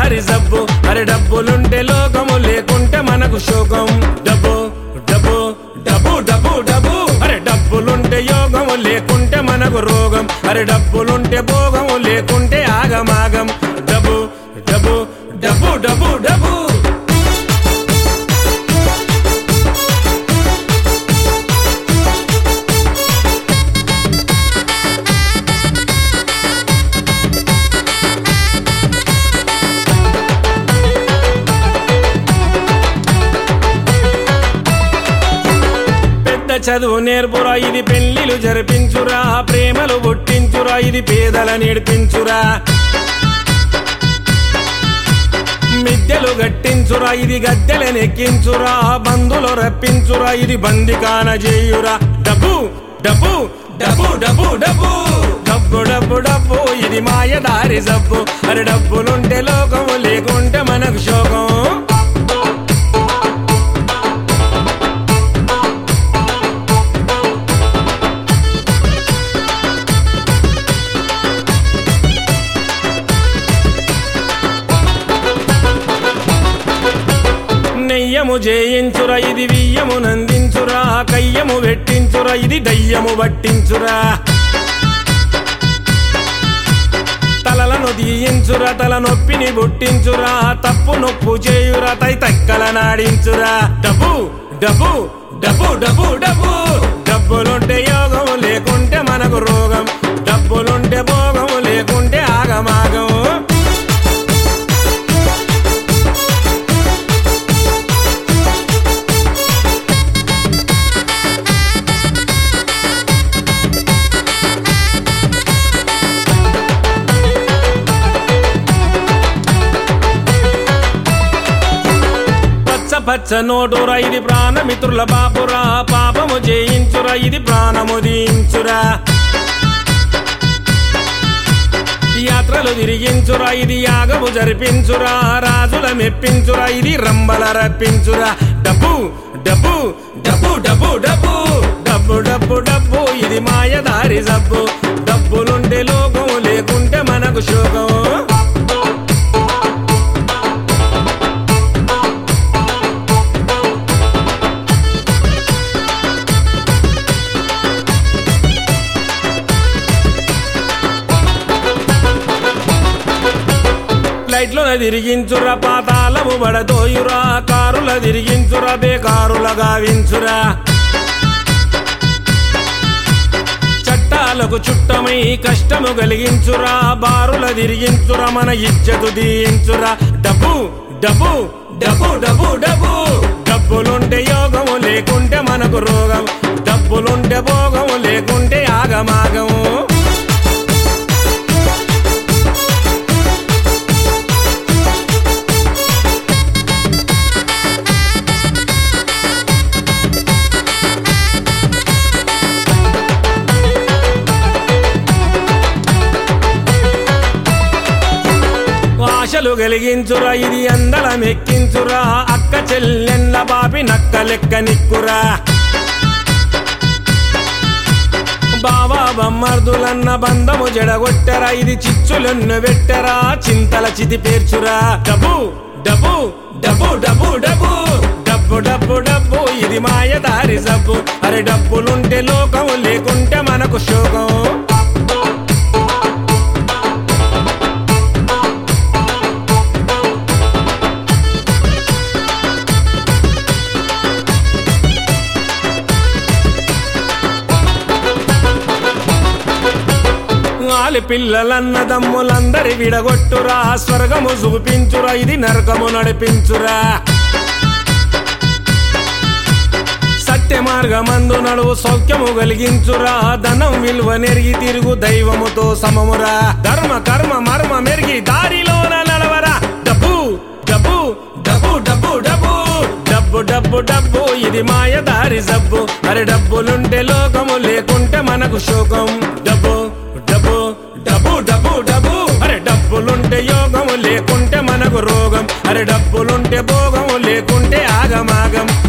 దారి జబ్బు అరే డబ్బులుంటే లోకము లేకుంటే మనకు శోకం డబ్బు డబ్బు డబ్బు డబ్బు డబ్బు అరే డబ్బులుంటే యోగము లేకుంటే మనకు రోగం అరే డబ్బులుంటే భోగము లేకుంటే ఆగమాగం డబ్బు డబ్బు డబ్బు డబ్బు డబ్బు చదువు నేర్పురా ఇది పెళ్లిలు జరిపించురా ప్రేమలు పుట్టించురా ఇది పేదల నేర్పించురా మిద్దెలు గట్టించురా ఇది గద్దెలనెక్కించురా బంధులు రప్పించురా ఇది బందికాన చేయురా డబ్బు డబ్బు డబ్బు డబ్బు డబ్బు డబ్బు డబ్బు డబ్బు ఇది మాయదారి జబ్బు అరే డబ్బులుంటే లోకము లేకుంటే మనకు శోకం నెయ్యము జయించురా ఇది వియ్యము నందించురా కయ్యము వెట్టించురా ఇది దయ్యము పట్టించురా తలలను దీయించురా తల నొప్పిని పుట్టించురా తప్పు నొప్పు చేయురా తక్కల నాడించురా డబ్బు డబ్బు డబ్బు డబ్బు డబ్బు డబ్బులుంటే యోగం లేకుంటే మనకు రోగం డబ్బులుంటే భోగము లేకుంటే ఆగమాగం పచ్చ నోటురా ఇది ప్రాణమిత్రుల బాపురా పాపము జయించురా ఇది ప్రాణము దీయించురా యాత్రలు తిరిగించురా ఇది యాగము జరిపించురా రాజుల మెప్పించురా ఇది రంబల రప్పించురా డబ్బు డబ్బు డబ్బు డబ్బు డబ్బు డబ్బు డబ్బు డబ్బు ఇది మాయదారి జబ్బు డబ్బులుంటే లోకము లేకుంటే మనకు శోకం లైట్లున తిరిగించురా పాతాళము బడదోయురా కారుల తిరిగించురా బేకారుల గావించురా చట్టాలకు చుట్టమై కష్టము కలిగించురా బారుల తిరిగించురా మన ఇజ్జతు దీయించురా డబ్బు డబ్బు డబ్బు డబ్బు డబ్బు డబ్బులుంటే యోగము లేకుంటే మనకు రోగం డబ్బులుంటే భోగము లేకుంటే ఆగమాగము ఆశలు కలిగించురా ఇది అందల మెక్కించురా అక్క చెల్లెళ్ళ బాపి నక్క లెక్క నిక్కురా బావా బమ్మర్దులన్న బంధము జడగొట్టరా ఇది చిచ్చులన్ను పెట్టరా చింతల చితి పేర్చురా డబ్బు డబ్బు డబ్బు డబ్బు డబ్బు డబ్బు డబ్బు డబ్బు ఇది మాయదారి జబ్బు అరే డబ్బులుంటే లోకము లేకుంటే మనకు శోకం పిల్లలన్నదమ్ములందరి విడగొట్టురా స్వర్గము చూపించురా ఇది నరకము నడిపించురా సత్య మార్గమందు నడువు సౌఖ్యము కలిగించురా ధనం విలువ నెరిగి తిరుగు దైవముతో సమమురా ధర్మ కర్మ మర్మ మెరిగి దారిలోన నడవరా డబ్బు డబ్బు డబ్బు డబ్బు డబ్బు డబ్బు డబ్బు డబ్బు ఇది మాయదారి జబ్బు అరే డబ్బులుంటే లోకము లేకుంటే మనకు శోకం డబ్బు డబ్బు డబ్బు డబ్బు డబ్బు అరే డబ్బులుంటే యోగము లేకుంటే మనకు రోగం అరే డబ్బులుంటే భోగము లేకుంటే ఆగమాగం